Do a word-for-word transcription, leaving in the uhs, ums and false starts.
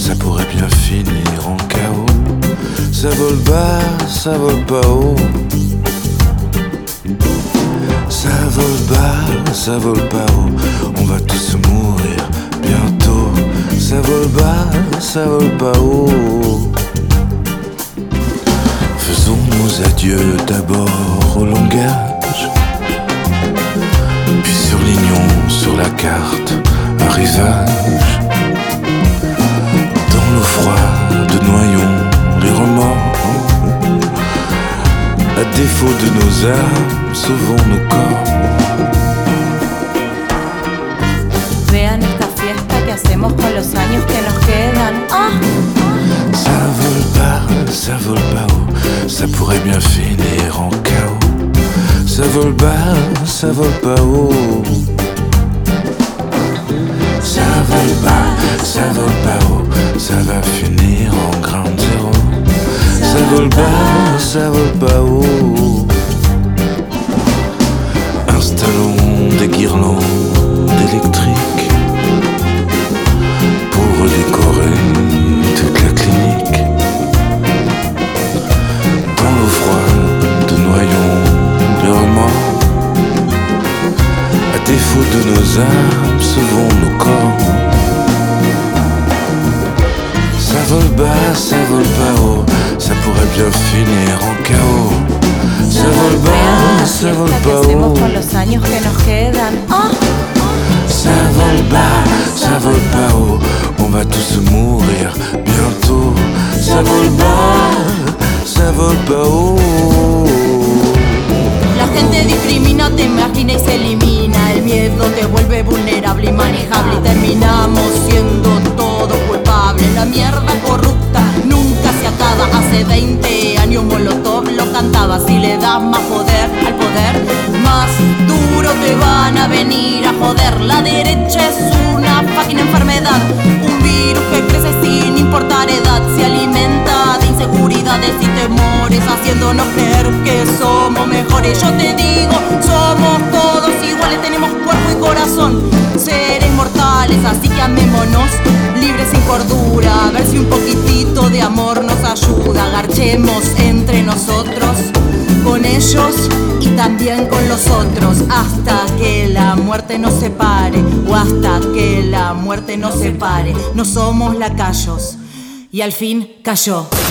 ça pourrait bien finir en chaos. Ça vole bas, ça vole pas haut. Ça vole bas, ça vole pas haut. On va tous mourir bientôt. Ça vole bas, ça vole pas haut. Faisons nos adieux d'abord au langage, puis surlignons sur la carte un rivage. Dans l'eau froide, noyons les remords. À défaut de nos âmes, sauvons nos corps. Vean esta fiesta que hacemos con los años que nos quedan. ¡Ah! Ça vole bas, ça vole pas haut. Ça pourrait bien finir en chaos. Ça vole bas, ça vole pas haut. Ça vole bas, ça vole pas haut. Ça va finir en ground zéro. Ça vole bas, ça vole pas haut. Installons des guirlandes électriques pour décorer toute la clinique. Dans l'eau froide, noyons les remords. À défaut de nos âmes, sauvons nos corps. Ça vole bas, ça vole pas haut. Ça pourrait bien finir en chaos. Ça vole bas, ça vole pas haut. Con los años que nos quedan. ¡Ah! Ça vole bas, ça vole pas haut. On va tous mourir bientôt. Ça vole bas, ça vole pas haut. La gente discrimina, te imagina y se elimina. El miedo te vuelve vulnerable y manejable. Y terminamos siendo todos culpables. La mierda corrupta nunca se acaba. Hace veinte años Molotov lo cantaba. Si le das más poder al poder, más duro te van a venir a joder. La derecha es una fucking enfermedad, un virus que crece sin importar edad. Se alimenta de inseguridades y temores, haciéndonos creer que somos mejores. Yo te digo, somos todos iguales, tenemos cuerpo y corazón, seres mortales, así que amémonos, libres sin cordura. A ver si un poquitito de amor nos ayuda. Garchemos entre nosotros, con ellos y también con los otros, hasta que la muerte nos separe, o hasta que la muerte nos separe. No somos lacayos, y al fin cayó.